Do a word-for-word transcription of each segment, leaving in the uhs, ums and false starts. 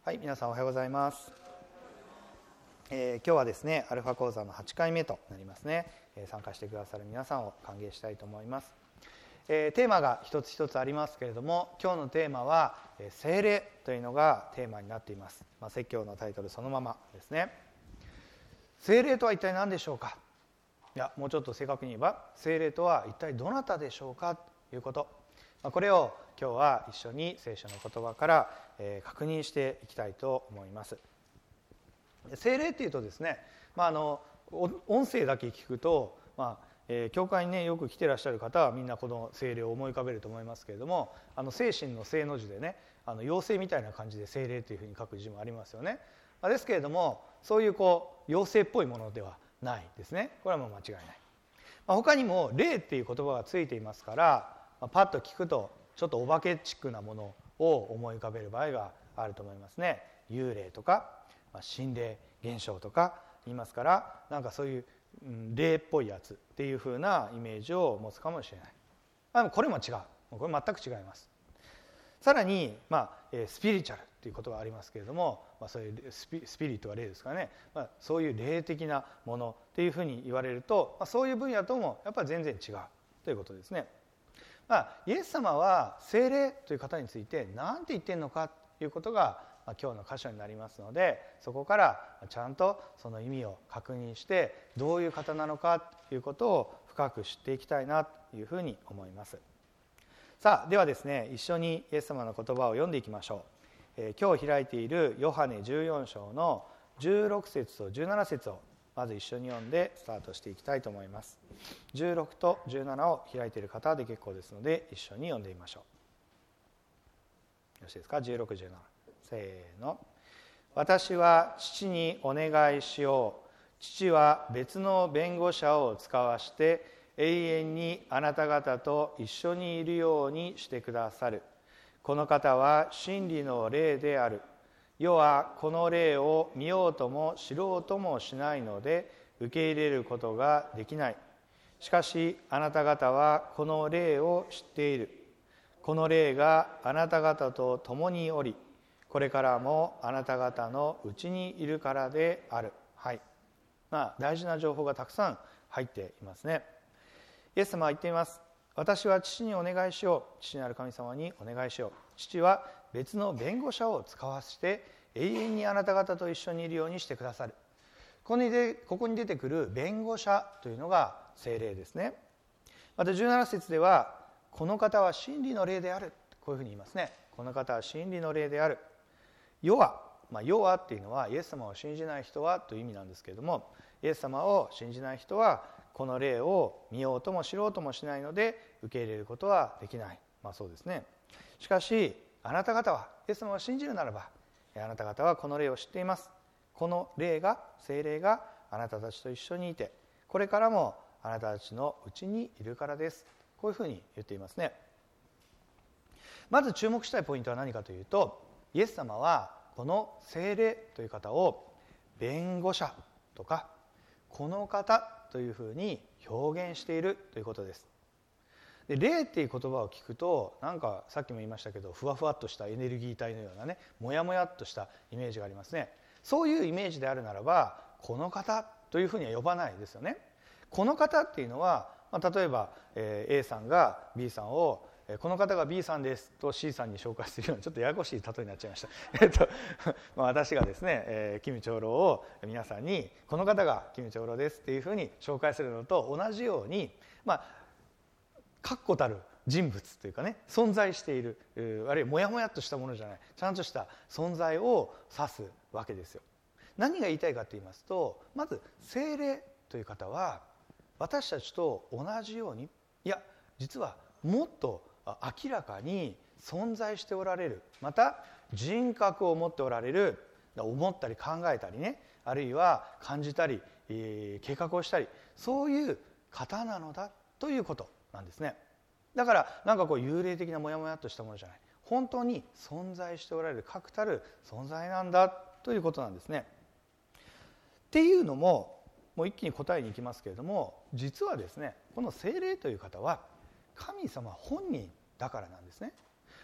はい、皆さんおはようございます。えー、今日はですね、アルファ講座のはちかいめとなりますね。えー、参加してくださる皆さんを歓迎したいと思います。えー、テーマが一つ一つありますけれども、今日のテーマは、えー、聖霊というのがテーマになっています。まあ、説教のタイトルそのままですね。聖霊とは一体何でしょうか。いや、もうちょっと正確に言えば、聖霊とは一体どなたでしょうかということ。まあ、これを今日は一緒に聖書の言葉から、えー、確認していきたいと思います。聖霊っていうとですね、まあ、あの音声だけ聞くと、まあえー、教会にねよく来てらっしゃる方はみんなこの聖霊を思い浮かべると思いますけれども、あの精神の聖の字でね、あの妖精みたいな感じで聖霊というふうに書く字もありますよね。まあ、ですけれども、そういうこう妖精っぽいものではないですね。これはもう間違いない。まあ、他にも霊っていう言葉がついていますから、まあ、パッと聞くとちょっとお化けチックなものを思い浮かべる場合があると思いますね。幽霊とか、まあ、心霊現象とか言いますから、なんかそういう、うん、霊っぽいやつっていう風なイメージを持つかもしれない。まあ、これも違う。これ全く違います。さらに、まあ、スピリチュアルっていうことがありますけれども、まあ、そういうスピ、スピリットは霊ですからね、まあ、そういう霊的なものっていうふうに言われると、まあ、そういう分野ともやっぱり全然違うということですね。まあ、イエス様は聖霊という方について何て言ってるのかということが、まあ、今日の箇所になりますので、そこからちゃんとその意味を確認してどういう方なのかということを深く知っていきたいなというふうに思います。さあ、ではですね、一緒にイエス様の言葉を読んでいきましょう。えー、今日開いているヨハネじゅうよん章のじゅうろく節とじゅうなな節をまず一緒に読んでスタートしていきたいと思います。じゅうろくとじゅうななを開いている方で結構ですので、一緒に読んでみましょう。よろしいですか。じゅうろく、じゅうなな。せーの。私は父にお願いしよう。父は別の弁護者を使わして永遠にあなた方と一緒にいるようにしてくださる。この方は真理の霊である。世はこの霊を見ようとも知ろうともしないので受け入れることができない。しかしあなた方はこの霊を知っている。この霊があなた方と共におり、これからもあなた方のうちにいるからである。はい。まあ、大事な情報がたくさん入っていますね。イエス様は言っています。私は父にお願いしよう。父なる神様にお願いしよう。父は別の弁護者を使わせて永遠にあなた方と一緒にいるようにしてくださる。ここにでここに出てくる弁護者というのが聖霊ですね。またじゅうなな節では、この方は真理の霊である。こういうふうに言いますね。この方は真理の霊である。世は、まあ、世はっていうのはイエス様を信じない人はという意味なんですけれども、イエス様を信じない人はこの霊を見ようとも知ろうともしないので受け入れることはできない。まあそうですね。しかしあなた方はイエス様を信じるならば、あなた方はこの霊を知っています。この霊が、聖霊があなたたちと一緒にいて、これからもあなたたちのうちにいるからです。こういうふうに言っていますね。まず注目したいポイントは何かというと、イエス様はこの聖霊という方を弁護者とかこの方というふうに表現しているということです。で、霊っていう言葉を聞くと、なんかさっきも言いましたけど、ふわふわっとしたエネルギー体のようなね、もやもやっとしたイメージがありますね。そういうイメージであるならば、この方というふうには呼ばないですよね。この方っていうのは、まあ、例えば、えー、A さんが B さんをこの方が B さんですと C さんに紹介するようなちょっとややこしい例えになっちゃいました。えっとまあ、私がですね、えー、キム長老を皆さんにこの方がキム長老ですっていうふうに紹介するのと同じように、まあ確固たる人物というかね、存在している、あるいはもやもやっとしたものじゃない、ちゃんとした存在を指すわけですよ。何が言いたいかと言いますと、まず聖霊という方は私たちと同じように、いや実はもっと明らかに存在しておられる、また人格を持っておられる、思ったり考えたりね、あるいは感じたり、えー、計画をしたり、そういう方なのだということなんですね。だからなんかこう幽霊的なモヤモヤっとしたものじゃない、本当に存在しておられる確たる存在なんだということなんですね。っていうのも、もう一気に答えに行きますけれども、実はですね、この聖霊という方は神様本人だからなんですね。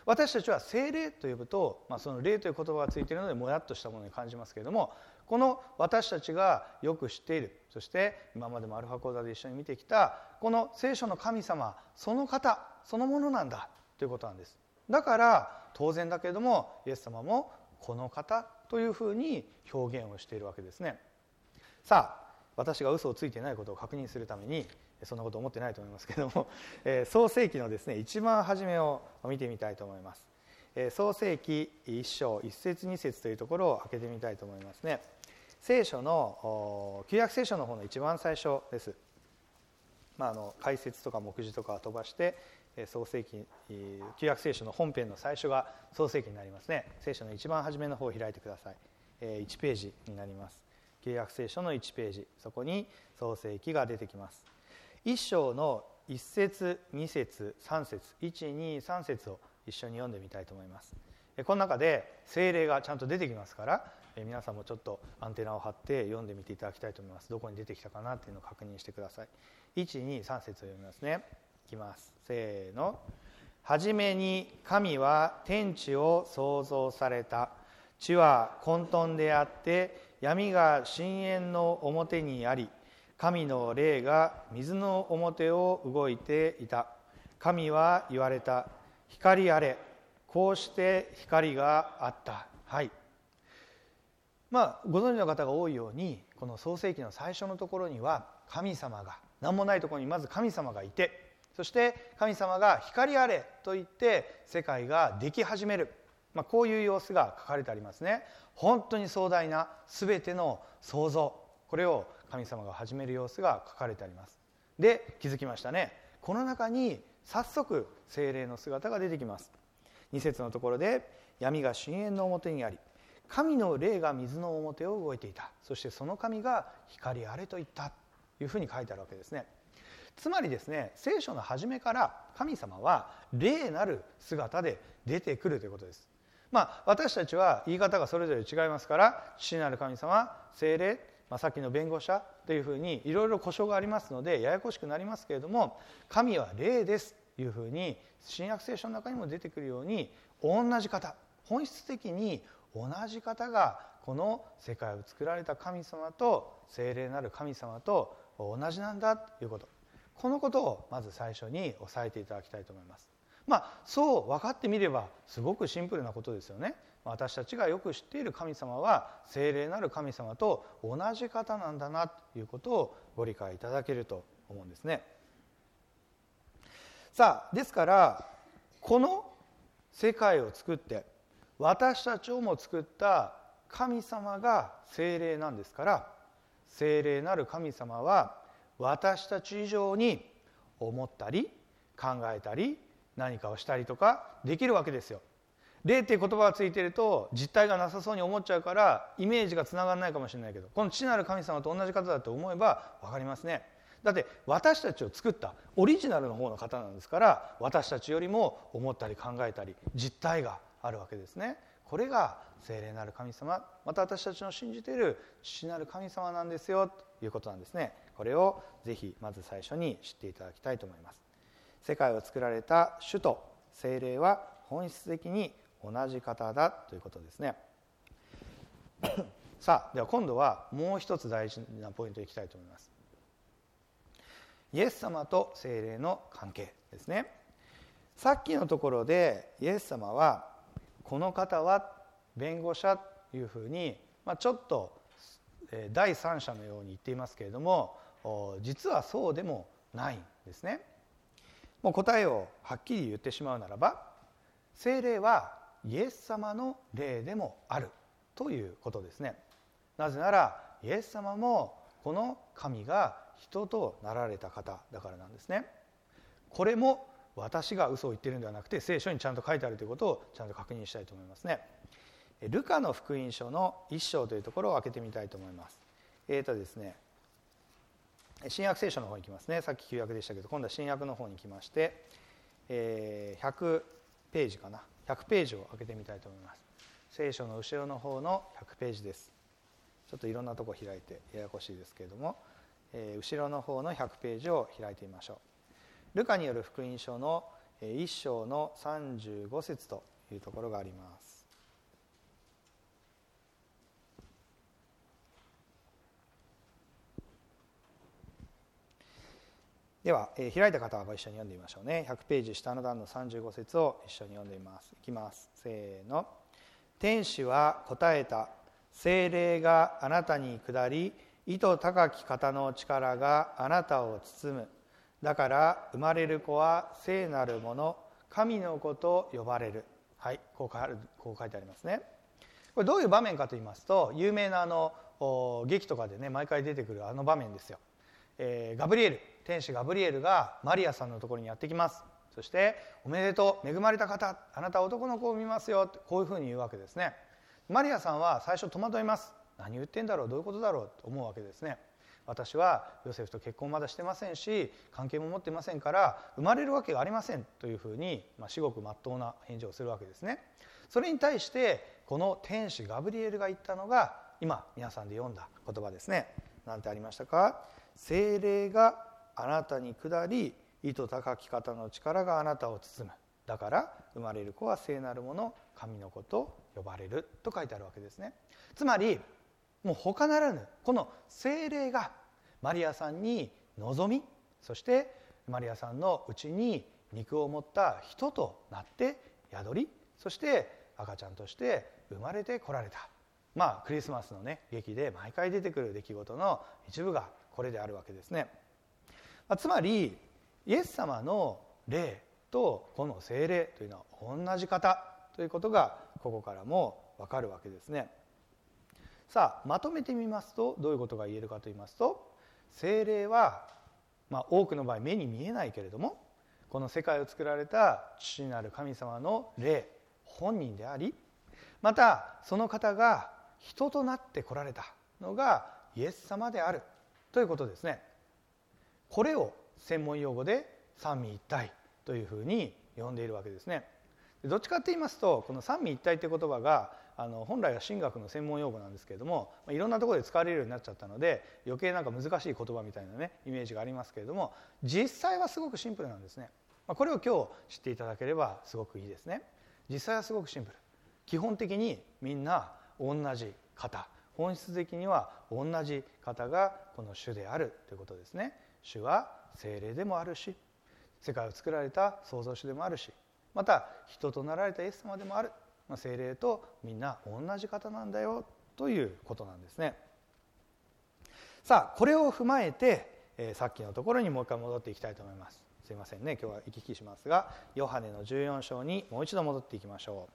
私たちは聖霊と呼ぶと、まあ、その霊という言葉がついているのでもやっとしたものに感じますけれども、この私たちがよく知っている、そして今までもアルファ講座で一緒に見てきたこの聖書の神様その方そのものなんだということなんです。だから当然だけれどもイエス様もこの方というふうに表現をしているわけですね。さあ、私が嘘をついていないことを確認するためにそんなこと思ってないと思いますけれども、創世記のですね一番初めを見てみたいと思います。創世記一章一節二節というところを開けてみたいと思いますね。聖書の旧約聖書の方の一番最初です。まあ、あの解説とか目次とかを飛ばして創世記旧約聖書の本編の最初が創世記になりますね。聖書の一番初めの方を開いてください。いちページになります。旧約聖書のいちページ、そこに創世記が出てきます。一章の一節二節三節いちにさん節を一緒に読んでみたいと思います。この中で聖霊がちゃんと出てきますから、皆さんもちょっとアンテナを張って読んでみていただきたいと思います。どこに出てきたかなっていうのを確認してください。いちにさん節を読みますね。いきます。せーの。はじめに神は天地を創造された。地は混沌であって闇が深淵の表にあり、神の霊が水の表を動いていた。神は言われた。光あれ。こうして光があった。はい。まあご存知の方が多いように、この創世記の最初のところには神様が、何もないところにまず神様がいて、そして神様が光あれと言って世界ができ始める、まあ、こういう様子が書かれてありますね。本当に壮大な全ての創造、これを神様が始める様子が書かれてあります。で、気づきましたね。この中に早速聖霊の姿が出てきます。に節のところで、闇が深淵の表にあり、神の霊が水の表を動いていた。そしてその神が光あれと言ったというふうに書いてあるわけですね。つまりですね、聖書の初めから神様は霊なる姿で出てくるということです。まあ私たちは言い方がそれぞれ違いますから、父なる神様、聖霊、まあ、さっきの弁護者というふうにいろいろ呼称がありますのでややこしくなりますけれども、神は霊ですというふうに新約聖書の中にも出てくるように、同じ方、本質的に同じ方がこの世界を作られた神様と聖霊なる神様と同じなんだということ、このことをまず最初に押さえていただきたいと思います。まあそう分かってみればすごくシンプルなことですよね。私たちがよく知っている神様は聖霊なる神様と同じ方なんだなということをご理解いただけると思うんですね。さあ、ですからこの世界を作って私たちをも作った神様が聖霊なんですから、聖霊なる神様は私たち以上に思ったり考えたり何かをしたりとかできるわけですよ。霊っていう言葉がついていると実体がなさそうに思っちゃうからイメージがつながらないかもしれないけど、この父なる神様と同じ方だと思えば分かりますね。だって私たちを作ったオリジナルの方の方なんですから、私たちよりも思ったり考えたり実体があるわけですね。これが聖霊なる神様、また私たちの信じている父なる神様なんですよということなんですね。これをぜひまず最初に知っていただきたいと思います。世界を作られた主と聖霊は本質的に同じ方だということですね。さあ、では今度はもう一つ大事なポイントにいきたいと思います。イエス様と聖霊の関係ですね。さっきのところでイエス様はこの方は弁護者というふうに、まあ、ちょっと第三者のように言っていますけれども、実はそうでもないんですね。もう答えをはっきり言ってしまうならば、聖霊はイエス様の霊でもあるということですね。なぜならイエス様もこの神が人となられた方だからなんですね。これも私が嘘を言っているのではなくて聖書にちゃんと書いてあるということをちゃんと確認したいと思いますね。ルカの福音書の一章というところを開けてみたいと思います。えーとですね新約聖書の方に行きますね。さっき旧約でしたけど今度は新約の方に来まして、えー、ひゃくページかなひゃくページを開けてみたいと思います。聖書の後ろの方のひゃくページです。ちょっといろんなとこ開いてややこしいですけれども、えー、後ろの方のひゃくページを開いてみましょう。ルカによる福音書のいっ章のさんじゅうご節というところがあります。では、えー、開いた方はご一緒に読んでみましょうね。ひゃくページ下の段のさんじゅうご節を一緒に読んでみます。いきます。せーの。天使は答えた。聖霊があなたに下り、意図高き方の力があなたを包む。だから生まれる子は聖なるもの、神の子と呼ばれる。はい、こう書いてありますね。これどういう場面かと言いますと、有名なあの劇とかでね毎回出てくるあの場面ですよ。えー、ガブリエル天使ガブリエルがマリアさんのところにやってきます。そしておめでとう恵まれた方、あなたは男の子を産みますよ、こういうふうに言うわけですね。マリアさんは最初戸惑います。何言ってんだろう、どういうことだろうと思うわけですね。私はヨセフと結婚まだしてませんし、関係も持ってませんから生まれるわけがありませんというふうに、まあ、至極真っ当な返事をするわけですね。それに対してこの天使ガブリエルが言ったのが今皆さんで読んだ言葉ですね。何てありましたか。聖霊があなたに下り、意図高き方の力があなたを包む。だから生まれる子は聖なるもの、神の子と呼ばれると書いてあるわけですね。つまりもう他ならぬこの聖霊がマリアさんに望み、そしてマリアさんのうちに肉を持った人となって宿り、そして赤ちゃんとして生まれてこられた。まあクリスマスのね劇で毎回出てくる出来事の一部がこれであるわけですね。つまりイエス様の霊とこの聖霊というのは同じ方ということがここからも分かるわけですね。さあまとめてみますとどういうことが言えるかと言いますと、聖霊は、まあ、多くの場合目に見えないけれどもこの世界を作られた父なる神様の霊本人であり、またその方が人となって来られたのがイエス様であるということですね。これを専門用語で三位一体というふうに呼んでいるわけですね。どっちかと言いますとこの三位一体という言葉があの本来は神学の専門用語なんですけれども、いろんなところで使われるようになっちゃったので余計なんか難しい言葉みたいなねイメージがありますけれども、実際はすごくシンプルなんですね。これを今日知っていただければすごくいいですね。実際はすごくシンプル。基本的にみんな同じ方、本質的には同じ方がこの主であるということですね。主は聖霊でもあるし、世界を作られた創造主でもあるし、また人となられたイエス様でもある。聖霊とみんな同じ方なんだよということなんですね。さあこれを踏まえて、えー、さっきのところにもう一回戻っていきたいと思います。すいませんね今日は行き来しますが、ヨハネのじゅうよん章にもう一度戻っていきましょう。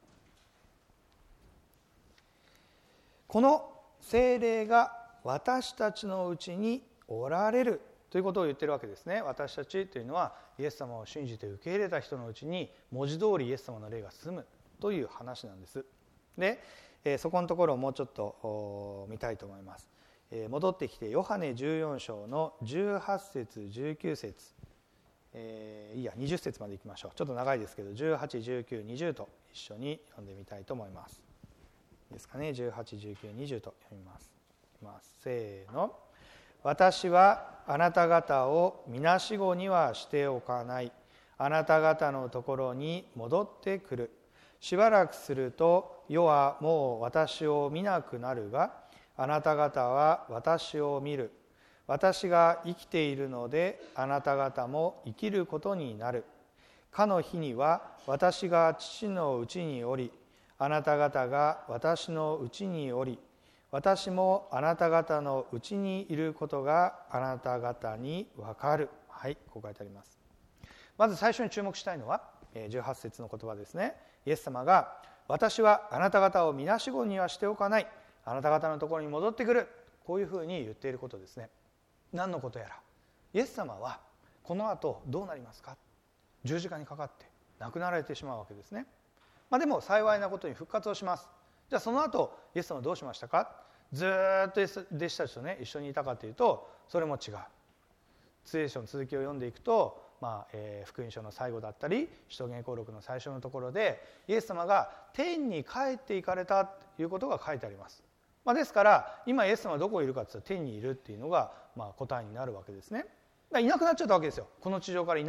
この聖霊が私たちのうちにおられるということを言ってるわけですね。私たちというのはイエス様を信じて受け入れた人のうちに文字通りイエス様の霊が住むという話なんです。で、えー、そこのところをもうちょっと見たいと思います。えー、戻ってきてヨハネじゅうよん章のじゅうはち節じゅうきゅう節、えー、いいやにじゅう節までいきましょう。ちょっと長いですけどじゅうはち、じゅうきゅう、にじゅうと一緒に読んでみたいと思います。いいですかね。じゅうはち、じゅうきゅう、にじゅうと読みます。いきます。せーの。私はあなた方をみなしごにはしておかない。あなた方のところに戻ってくる。しばらくすると世はもう私を見なくなるが、あなた方は私を見る。私が生きているのであなた方も生きることになる。かの日には私が父のうちにおり、あなた方が私のうちにおり、私もあなた方のうちにいることがあなた方に分かる。はい、こう書いてあります。まず最初に注目したいのはじゅうはち節の言葉ですね。イエス様が私はあなた方をみなしごにはしておかない。あなた方のところに戻ってくる。こういうふうに言っていることですね。何のことやら。イエス様はこの後どうなりますか。十字架にかかって亡くなられてしまうわけですね。まあ、でも幸いなことに復活をします。じゃあその後イエス様はどうしましたか。ずっと弟子たちとね一緒にいたかというとそれも違う。聖書の続きを読んでいくと、まあえー、福音書の最後だったり使徒言行録の最初のところでイエス様が天に帰って行かれたということが書いてあります。まあ、ですから今イエス様はどこにいるかというと天にいるっていうのがまあ答えになるわけですね。だからいなくなっちゃったわけですよ。この地上からいない。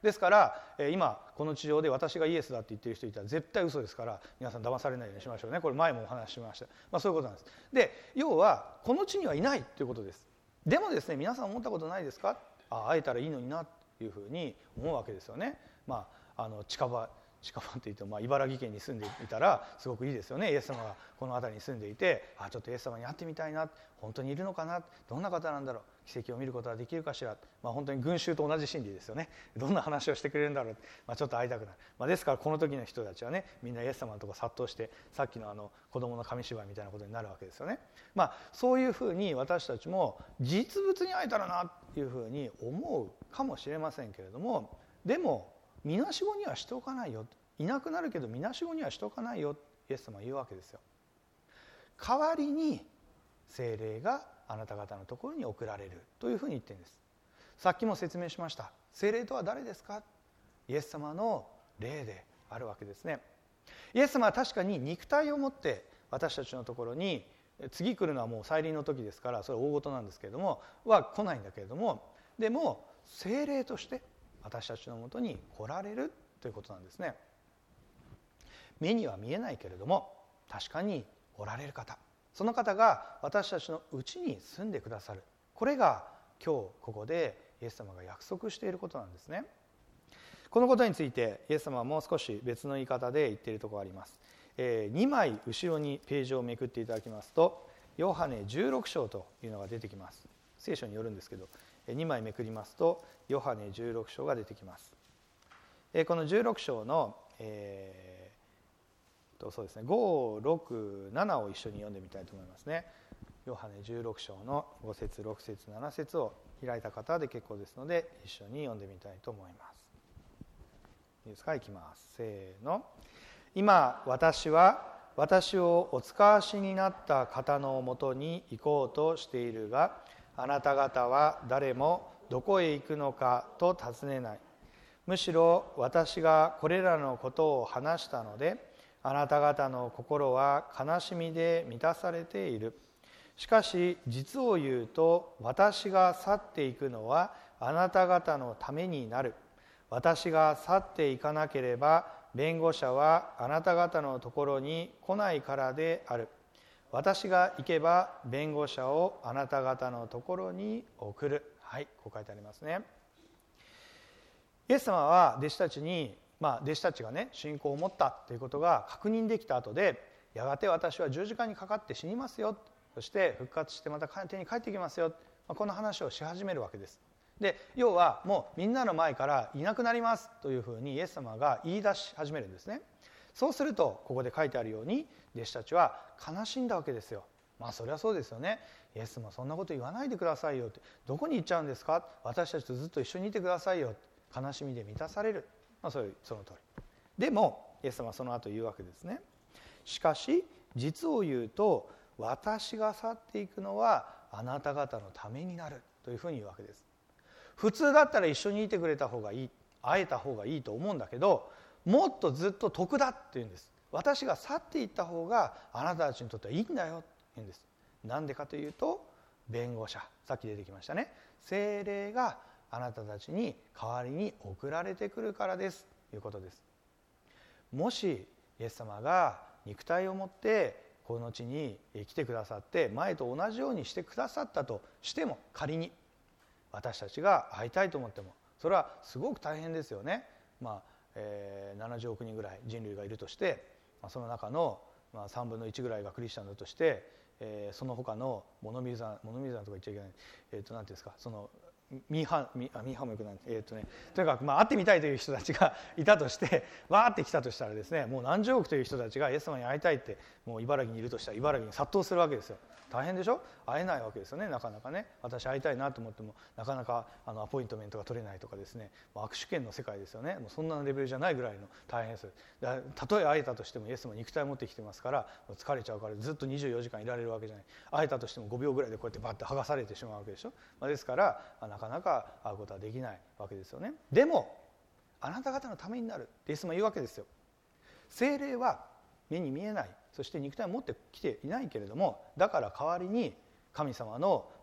ですから今この地上で私がイエスだって言ってる人いたら絶対嘘ですから、皆さん騙されないようにしましょうね。これ前もお話ししました。まあ、そういうことなんです。で、要はこの地にはいないということです。でもですね、皆さん思ったことないですか？あ会えたらいいのになというふうに思うわけですよね。まあ、あの近場近場って言っても、まあ、茨城県に住んでいたらすごくいいですよね。イエス様がこの辺りに住んでいて、あちょっとイエス様に会ってみたいな、本当にいるのかな、どんな方なんだろう、奇跡を見ることはできるかしら、まあ、本当に群衆と同じ心理ですよね。どんな話をしてくれるんだろう、まあ、ちょっと会いたくなる、まあ、ですからこの時の人たちはね、みんなイエス様のところ殺到して、さっきのあの子供の紙芝居みたいなことになるわけですよね。まあ、そういうふうに私たちも実物に会えたらなっていうふうに思うかもしれませんけれども、でもみなしごにはしておかないよ、いなくなるけどみなしごにはしておかないよ、イエス様は言うわけですよ。代わりに聖霊があなた方のところに送られるというふうに言ってるんです。さっきも説明しました。聖霊とは誰ですか？イエス様の霊であるわけですね。イエス様は確かに肉体を持って私たちのところに、次来るのはもう再臨の時ですから、それは大事なんですけれどもは来ないんだけれども、でも聖霊として私たちのもとに来られるということなんですね。目には見えないけれども確かにおられる方、その方が私たちのうちに住んでくださる、これが今日ここでイエス様が約束していることなんですね。このことについてイエス様はもう少し別の言い方で言っているところがあります。えー、にまい後ろにページをめくっていただきますと、ヨハネじゅうろく章というのが出てきます。聖書によるんですけど、にまいめくりますとヨハネじゅうろく章が出てきます。このじゅうろく章の、えー、とそうですね、ご、ろく、ななを一緒に読んでみたいと思いますね。ヨハネじゅうろく章のご節、ろく節、なな節を開いた方で結構ですので一緒に読んでみたいと思います。いいですか？いきます。せーの。今私は私をお使わしになった方のもとに行こうとしているが、あなた方は誰もどこへ行くのかと尋ねない。むしろ私がこれらのことを話したので、あなた方の心は悲しみで満たされている。しかし実を言うと、私が去っていくのはあなた方のためになる。私が去っていかなければ弁護者はあなた方のところに来ないからである。私が行けば弁護者をあなた方のところに送る。はい、こう書いてありますね。イエス様は弟子たちに、まあ、弟子たちがね信仰を持ったということが確認できた後で、やがて私は十字架にかかって死にますよ、そして復活してまた天に帰ってきますよ、この話をし始めるわけです。で、要はもうみんなの前からいなくなりますというふうにイエス様が言い出し始めるんですね。そうするとここで書いてあるように、弟子たちは悲しんだわけですよ。まあそれはそうですよね。イエス様そんなこと言わないでくださいよって、どこに行っちゃうんですか、私たちとずっと一緒にいてくださいよ、悲しみで満たされる、まあ、そういうその通り。でもイエス様はその後言うわけですね。しかし実を言うと、私が去っていくのはあなた方のためになるというふうに言うわけです。普通だったら一緒にいてくれた方がいい、会えた方がいいと思うんだけど、もっとずっと得だって言うんです。私が去っていった方があなたたちにとってはいいんだよって言うんです。なんでかというと、弁護者、さっき出てきましたね、聖霊があなたたちに代わりに送られてくるからですということです。もしイエス様が肉体を持ってこの地に来てくださって前と同じようにしてくださったとしても、仮に私たちが会いたいと思ってもそれはすごく大変ですよね。まあえー、ななじゅうおく人ぐらい人類がいるとして、まあ、その中の、まあ、さんぶんのいちぐらいがクリスチャンだとして、えー、その他の物見る山物見る山とか言っちゃいけない、えー、となんていうんですか、そのミーハーミーハーもよくない、えーとね、とにかく、まあ、会ってみたいという人たちがいたとして、わーって来たとしたらですね、もう何十億という人たちがイエス様に会いたいって、もう茨城にいるとしたら茨城に殺到するわけですよ。大変でしょ。会えないわけですよね、なかなかね。私会いたいなと思ってもなかなかあのアポイントメントが取れないとかですね、もう握手券の世界ですよね。もうそんなレベルじゃないぐらいの大変です。たとえ会えたとしてもイエス様肉体を持ってきてますから疲れちゃうからずっとにじゅうよじかんいられるわけじゃない。会えたとしてもごびょうぐらいでこうやってバッて剥がされてしまうわけでしょ。まあ、ですからなかなか会うことはできないわけですよね。でもあなた方のためになるってイエス様言うわけですよ。聖霊は目に見えない、そして肉体を持ってきていないけれども、だから代わりに神様の、まあ、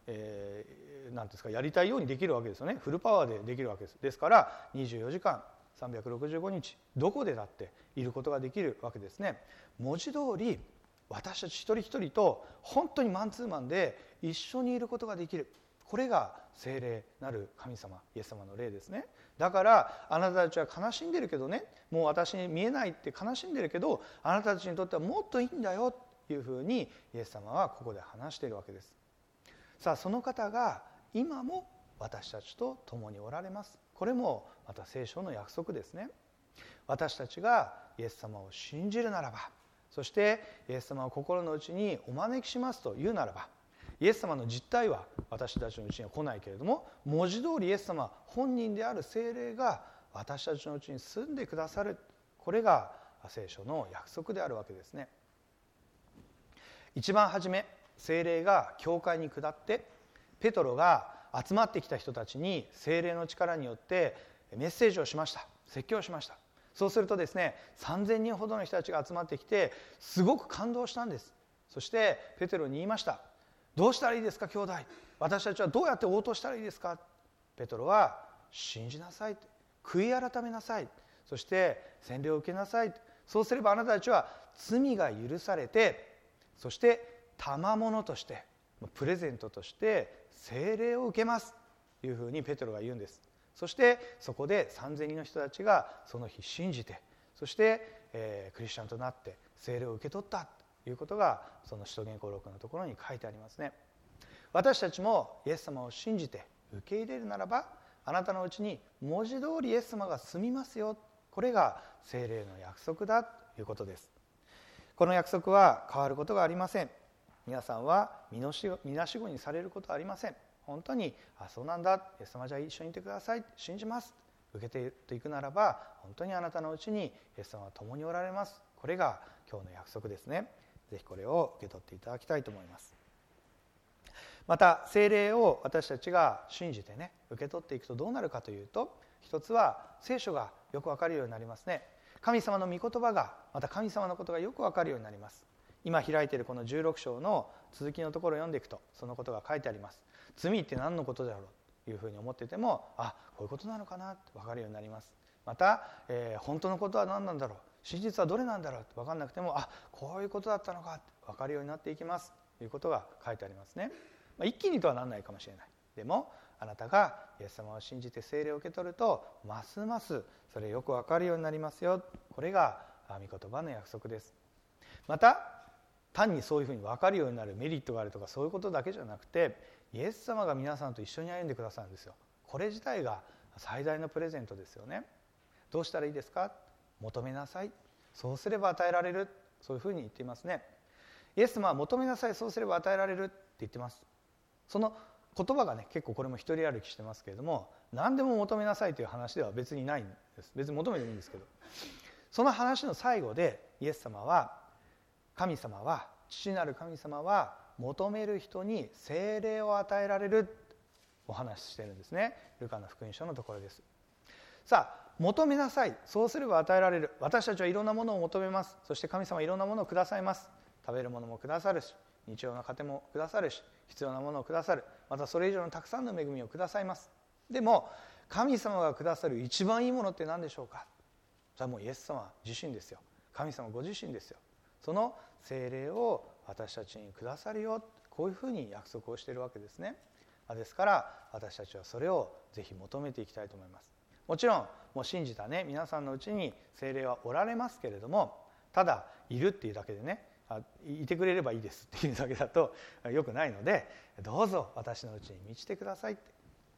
えー、なんですかやりたいようにできるわけですよね。フルパワーでできるわけです。ですからにじゅうよじかんさんびゃくろくじゅうごにちどこでだっていることができるわけですね。文字通り私たち一人一人と本当にマンツーマンで一緒にいることができる。これが聖霊なる神様、イエス様の霊ですね。だからあなたたちは悲しんでるけどね、もう私に見えないって悲しんでるけど、あなたたちにとってはもっといいんだよというふうにイエス様はここで話しているわけです。さあその方が今も私たちと共におられます。これもまた聖書の約束ですね。私たちがイエス様を信じるならば、そしてイエス様を心の内にお招きしますというならば、イエス様の実態は私たちのうちには来ないけれども、文字通りイエス様本人である聖霊が私たちのうちに住んでくださる。これが聖書の約束であるわけですね。一番初め聖霊が教会に下って、ペトロが集まってきた人たちに聖霊の力によってメッセージをしました。説教しました。そうするとですね、さんぜんにんほどの人たちが集まってきてすごく感動したんです。そしてペテロに言いました。どうしたらいいですか兄弟、私たちはどうやって応答したらいいですか。ペトロは信じなさい、悔い改めなさい、そして洗礼を受けなさい、そうすればあなたたちは罪が許されて、そして賜物としてプレゼントとして聖霊を受けますというふうにペテロが言うんです。そしてそこでさんぜんにんの人たちがその日信じて、そして、えー、クリスチャンとなって聖霊を受け取ったということがその使徒言行録のところに書いてありますね。私たちもイエス様を信じて受け入れるならば、あなたのうちに文字通りイエス様が住みますよ。これが聖霊の約束だということです。この約束は変わることがありません。皆さんはみなしごにされることはありません。本当にあそうなんだ、イエス様じゃあ一緒にいてください、信じます、受けていくならば、本当にあなたのうちにイエス様は共におられます。これが今日の約束ですね。ぜひこれを受け取っていただきたいと思います。また聖霊を私たちが信じてね受け取っていくとどうなるかというと、一つは聖書がよくわかるようになりますね。神様の御言葉が、また神様のことがよくわかるようになります。今開いているこのじゅうろく章の続きのところを読んでいくとそのことが書いてあります。罪って何のことだろうというふうに思っていても、あこういうことなのかなって分かるようになります。また、えー、本当のことは何なんだろう、真実はどれなんだろうって分かんなくても、あこういうことだったのかって分かるようになっていきますということが書いてありますね。まあ、一気にとはならないかもしれない。でもあなたがイエス様を信じて聖霊を受け取ると、ますますそれよく分かるようになりますよ。これが御言葉の約束です。また単にそういうふうに分かるようになるメリットがあるとかそういうことだけじゃなくて、イエス様が皆さんと一緒に歩んでくださるんですよ。これ自体が最大のプレゼントですよね。どうしたらいいですか。求めなさい、そうすれば与えられる、そういうふうに言っていますね。イエス様は求めなさい、そうすれば与えられるって言ってます。その言葉がね結構これも一人歩きしてますけれども、何でも求めなさいという話では別にないんです。別に求めてもいいんですけど、その話の最後でイエス様は神様は父なる神様は求める人に聖霊を与えられるお話ししているんですね。ルカの福音書のところです。さあ求めなさい、そうすれば与えられる。私たちはいろんなものを求めます。そして神様はいろんなものをくださいます。食べるものもくださるし、日常の糧もくださるし、必要なものをくださる、またそれ以上のたくさんの恵みをくださいます。でも神様がくださる一番いいものって何でしょうか。それはもうイエス様自身ですよ。神様ご自身ですよ。その聖霊を私たちにくださるよ、こういうふうに約束をしているわけですね。ですから私たちはそれをぜひ求めていきたいと思います。もちろんもう信じたね皆さんのうちに聖霊はおられますけれども、ただいるっていうだけでね、あいてくれればいいですっていうだけだとよくないので、どうぞ私のうちに満ちてくださいって、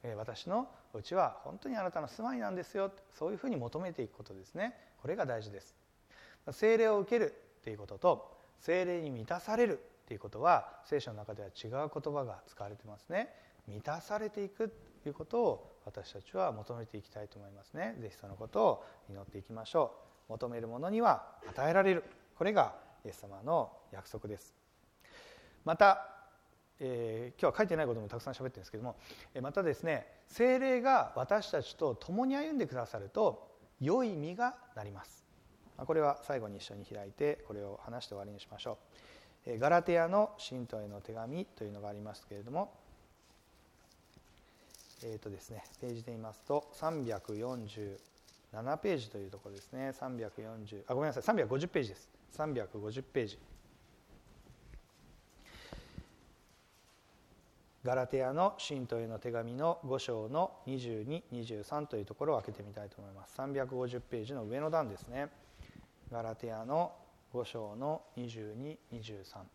私のうちは本当にあなたの住まいなんですよ、そういうふうに求めていくことですね。これが大事です。聖霊を受けるっていうことと聖霊に満たされるっていうことは聖書の中では違う言葉が使われてますね。満たされていくということを私たちは求めていきたいと思いますね。ぜひそのことを祈っていきましょう。求めるものには与えられる、これがイエス様の約束です。また、えー、今日は書いてないこともたくさん喋ってるんですけども、またですね、聖霊が私たちと共に歩んでくださると良い実がなります。これは最後に一緒に開いてこれを話して終わりにしましょう。ガラテヤの信徒への手紙というのがありますけれども、 えーとですね、ページで言いますとさんびゃくよんじゅうななページというところですね。さんびゃくよんじゅうあごめんなさいさんびゃくごじゅうページです。さんびゃくごじゅうページ、ガラテヤの信徒への手紙のご章のにじゅうに、にじゅうさんというところを開けてみたいと思います。さんびゃくごじゅうページの上の段ですね。ガラテヤのご章のにじゅうに、にじゅうさん。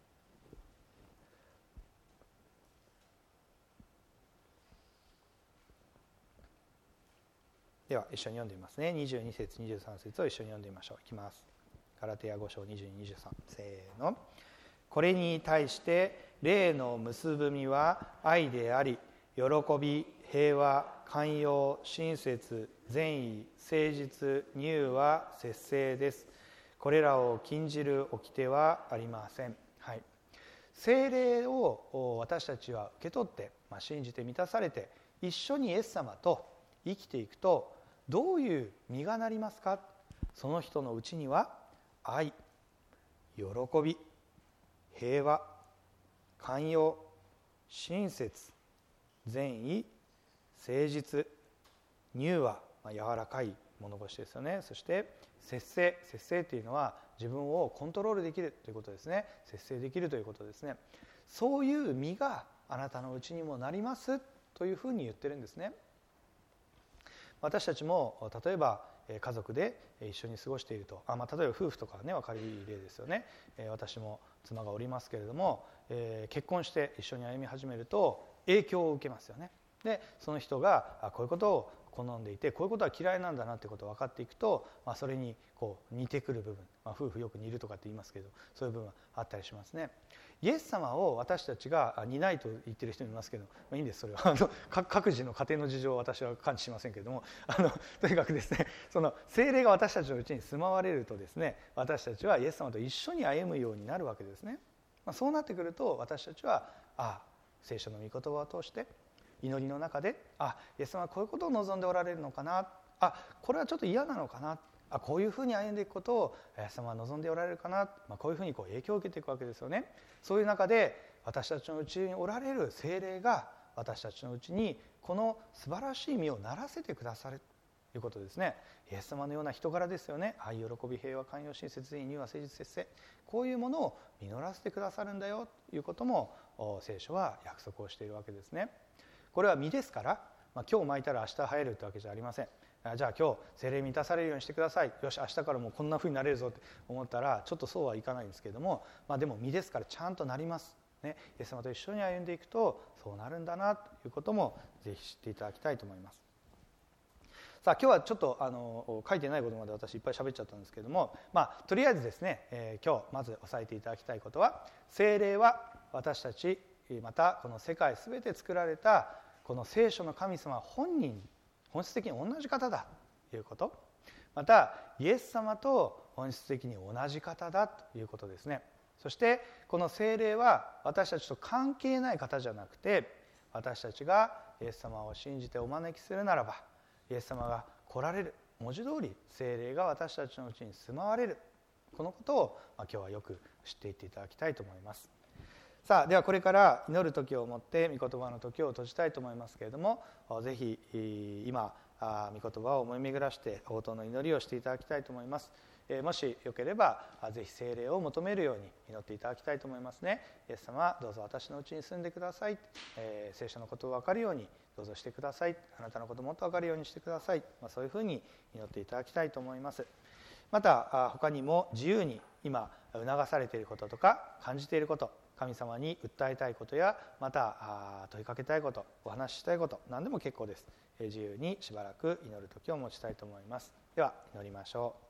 では一緒に読んでみますね。にじゅうに節にじゅうさん節を一緒に読んでみましょう。いきます。ガラテヤご章にじゅうに、にじゅうさん、せーの。これに対して霊の結ぶ実は愛であり、喜び、平和、寛容、親切、善意、誠実、乳は節制です。これらを禁じる掟はありません。はい、聖霊を私たちは受け取って、まあ、信じて満たされて一緒にイエス様と生きていくとどういう実がなりますか。その人のうちには愛、喜び、平和、寛容、親切、善意、誠実、乳は、まあ、柔らかい物腰ですよね。そして節制、節制というのは自分をコントロールできるということですね。節制できるということですね。そういう実があなたのうちにもなりますというふうに言ってるんですね。私たちも例えば家族で一緒に過ごしていると、あ、まあ、例えば夫婦とかはね分かりいい例ですよね。私も妻がおりますけれども、えー、結婚して一緒に歩み始めると影響を受けますよね。でその人があこういうことを好んでいてこういうことは嫌いなんだなということが分かっていくと、まあ、それにこう似てくる部分、まあ、夫婦よく似るとかって言いますけどそういう部分はあったりしますね。イエス様を私たちが似ないと言ってる人もいますけど、まあ、いいんですそれは各自の家庭の事情は私は感知しませんけれども、あのとにかくですね、その聖霊が私たちのうちに住まわれるとですね、私たちはイエス様と一緒に歩むようになるわけですね。まあ、そうなってくると私たちはああ聖書の御言葉を通して祈りの中で、あ、イエス様はこういうことを望んでおられるのかな、あ、これはちょっと嫌なのかな、あ、こういうふうに歩んでいくことをイエス様は望んでおられるかな、まあ、こういうふうにこう影響を受けていくわけですよね。そういう中で私たちのうちにおられる聖霊が私たちのうちにこの素晴らしい実をならせてくださるということですね。イエス様のような人柄ですよね。愛、喜び、平和、寛容、親切、善意、乳和、誠実、節制、こういうものを実らせてくださるんだよということも聖書は約束をしているわけですね。これは実ですから、まあ、今日まいたら明日生えるというわけじゃありません。じゃあ今日聖霊満たされるようにしてください、よし明日からもうこんなふうになれるぞって思ったらちょっとそうはいかないんですけれども、まあ、でも実ですからちゃんとなります、ね、イエス様と一緒に歩んでいくとそうなるんだなということもぜひ知っていただきたいと思います。さあ今日はちょっとあの書いてないことまで私いっぱい喋っちゃったんですけれども、まあ、とりあえずですね、えー、今日まず押さえていただきたいことは、聖霊は私たちまたこの世界すべて作られたこの聖書の神様本人、本質的に同じ方だということ、またイエス様と本質的に同じ方だということですね。そしてこの聖霊は私たちと関係ない方じゃなくて、私たちがイエス様を信じてお招きするならばイエス様が来られる、文字通り聖霊が私たちのうちに住まわれる、このことを今日はよく知っていっていただきたいと思います。さあではこれから祈る時をもって御言葉の時を閉じたいと思いますけれども、ぜひ今御言葉を思い巡らして応答の祈りをしていただきたいと思います。もしよければぜひ聖霊を求めるように祈っていただきたいと思いますね。イエス様どうぞ私のうちに住んでください、えー、聖書のことを分かるようにどうぞしてください、あなたのことをもっと分かるようにしてください、まあ、そういうふうに祈っていただきたいと思います。また他にも自由に今促されていることとか感じていること、神様に訴えたいことやまた問いかけたいこと、お話ししたいこと、何でも結構です。自由にしばらく祈る時を持ちたいと思います。では祈りましょう。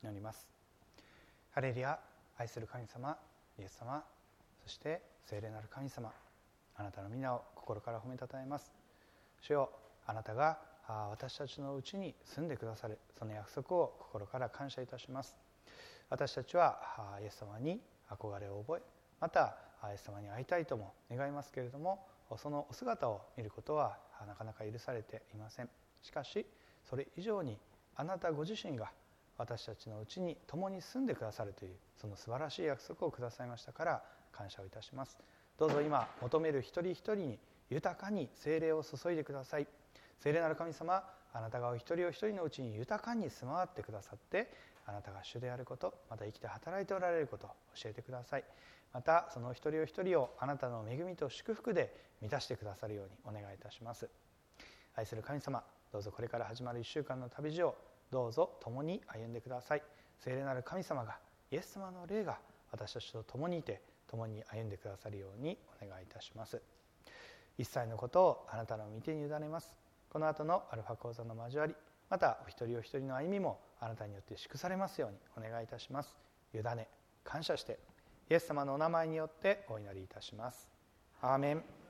祈ります。ハレルヤ。愛する神様、イエス様、そして聖霊なる神様、あなたの皆を心から褒めたたえます。主よ、あなたが私たちのうちに住んでくださる、その約束を心から感謝いたします。私たちはイエス様に憧れを覚え、またイエス様に会いたいとも願いますけれども、そのお姿を見ることはなかなか許されていません。しかしそれ以上にあなたご自身が私たちのうちに共に住んでくださるという、その素晴らしい約束をくださいましたから感謝をいたします。どうぞ今求める一人一人に豊かに聖霊を注いでください。聖霊なる神様、あなたがお一人お一人のうちに豊かに住まわってくださって、あなたが主であること、また生きて働いておられることを教えてください。またその一人お一人をあなたの恵みと祝福で満たしてくださるようにお願いいたします。愛する神様、どうぞこれから始まるいっしゅうかんの旅路をどうぞ共に歩んでください。聖霊なる神様が、イエス様の霊が私たちと共にいて共に歩んでくださるようにお願いいたします。一切のことをあなたの御手に委ねます。この後のアルファ講座の交わり、またお一人お一人の歩みもあなたによって祝されますようにお願いいたします。委ね感謝してイエス様のお名前によってお祈りいたします。アーメン。